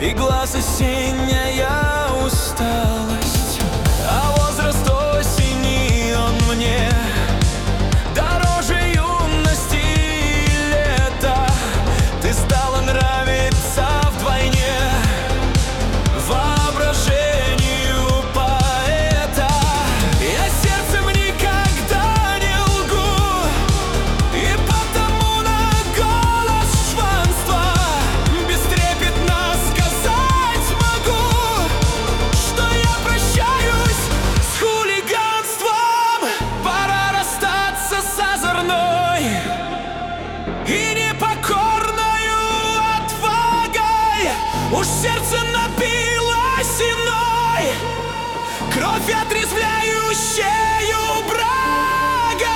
и глаз осенняя усталость. А возраст осени он мне дороже юности и лета. Ты стала нравиться вдвойне воображению поэта. Я сердцем никогда не лгу, и потому на голос шванства бестрепетно сказать могу, что я прощаюсь с хулиганством. Пора расстаться с озорной и непокорною отвагой. Уж сердце напилось иной, кровь отрезвляющею брагой.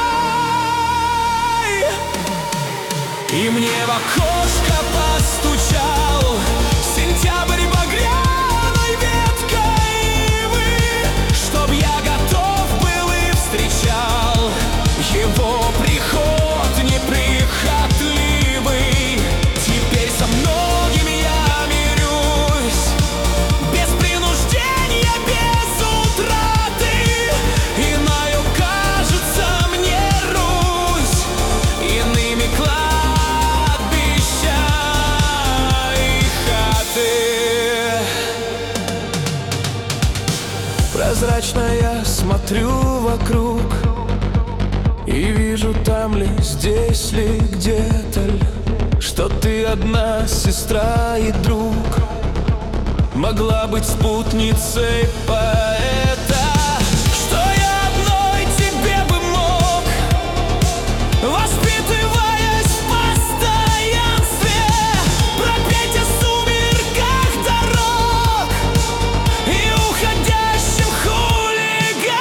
И мне в окошко постучал сентябрь багряной веткой ивы, чтоб я готов был и встречал его приход неприхотливый. Теперь со многим я мирюсь, без принуждения, без утраты. Иною кажется мне Русь, иными кладбища и хаты. Прозрачно я смотрю вокруг и вижу, там ли, здесь ли, где-то ли, что ты одна сестра и друг, могла быть спутницей поэта. Что я одной тебе бы мог, воспитываясь в постоянстве, пропеть о сумерках дорог и уходящем хулиганстве.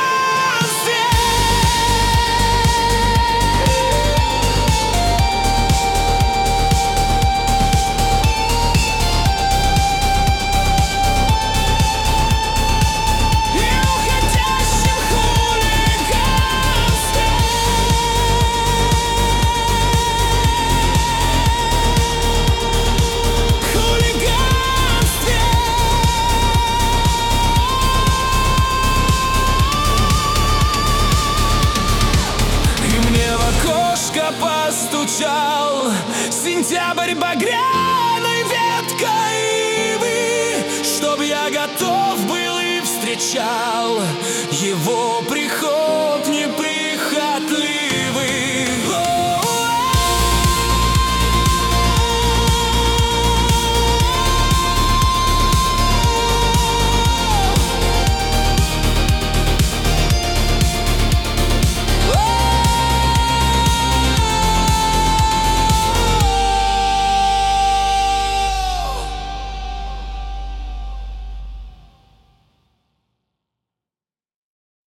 Постучал сентябрь багряной веткой ивы, чтоб я готов был и встречал его приход